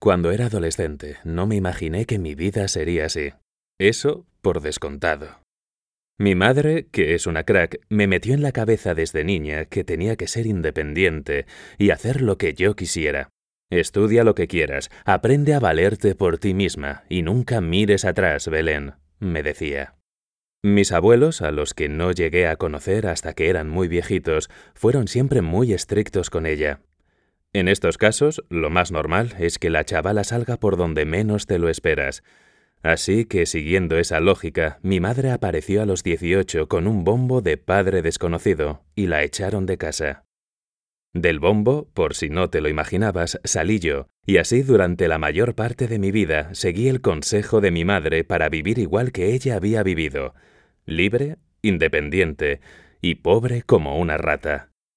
Cuando era adolescente, no me imaginé que mi vida sería así. Eso por descontado. Mi madre, que es una crack, me metió en la cabeza desde niña que tenía que ser independiente y hacer lo que yo quisiera. Estudia lo que quieras, aprende a valerte por ti misma y nunca mires atrás, Belén, me decía. Mis abuelos, a los que no llegué a conocer hasta que eran muy viejitos, fueron siempre muy estrictos con ella. En estos casos, lo más normal es que la chavala salga por donde menos te lo esperas. Así que, siguiendo esa lógica, mi madre apareció a los 18 con un bombo de padre desconocido y la echaron de casa. Del bombo, por si no te lo imaginabas, salí yo, y así durante la mayor parte de mi vida seguí el consejo de mi madre para vivir igual que ella había vivido, libre, independiente y pobre como una rata.